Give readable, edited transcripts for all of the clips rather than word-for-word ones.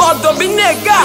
moto binega.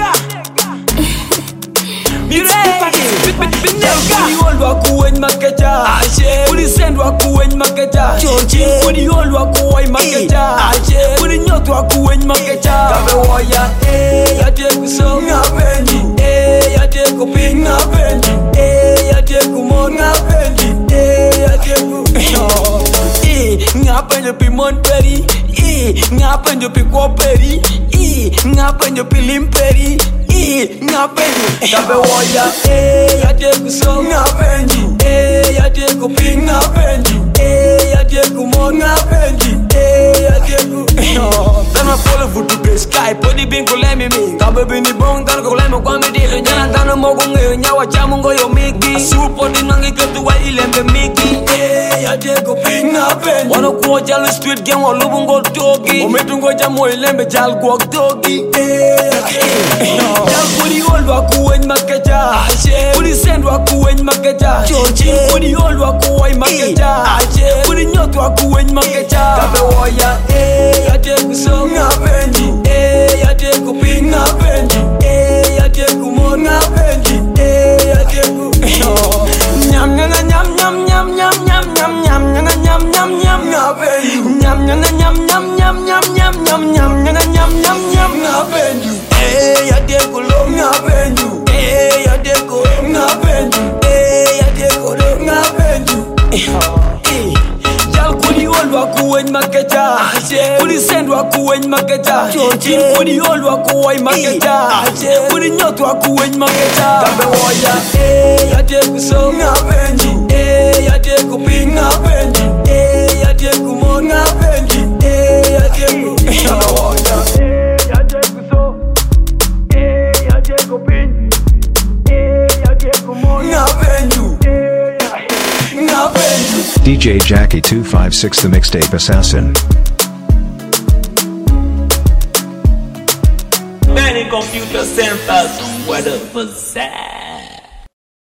Uliolwa kuwenye makeja, ulisendwa kuwenye makeja, uliolwa kuwenye makeja, ulinyotwa kuwenye makeja. Kabe woya, yate kusonga pendi, yate kupinga pendi, yate kumona pendi, yate ku. Ngapenyo pi Montperi, ngapenyo pi Kwaperi, ngapenyo pi Limperi. Ngapenyo kabe woya, yate kusonga pendi, yate kupinga pendi, yate kumona pendi, yate ku. Dana follow futu ke sky, podi bingo lemi mi. Kabe bini bong dana ko lemi kwa mi di. Jana dana mogo ngeyo nyawa chamu ngoyo migi. Supo di nangi ketu wa ilembe migi. Yate kupinga pendi. Wano kuwa jalu street gang wa lubu ngo togi. Ometungo jamu ilembe jal guak togi. Jal kuri olwa kuwenye makeja, kuri sendwa kuwenye makeja, kuri olwa kuwenye makeja, kuri nyotwa kuwenye makeja. Kabe woya, yate kusonga pendi, yate kupinga pendi, yate kumona pendi, yate ku. Nyam nyam nyam nyam nyam nyam nyam nyam nyam nyam nyam nyam nyam ngapendu. Nyam nyam nyam nyam nyam nyam nyam nyam nyam nyam nyam nyam nyam ngapendu. Yate kulo ngapendu. Yate kulo ngapendu. Yate kulo ngapendu. Jal kuri olwa kuwenye makeja, kuri sendwa kuwenye makeja, kuri olwa kuwenye makeja, kuri nyotwa kuwenye makeja. Kabe woya, yate kusonga pendi, yate kupinga pendi, yate kumona pendi, yate ku. Kabe woya, yate kusonga, yate kupinga, yate kumona pendi. DJ Jackie 256 the Mixtape Assassin. Many computer centers, what a facade.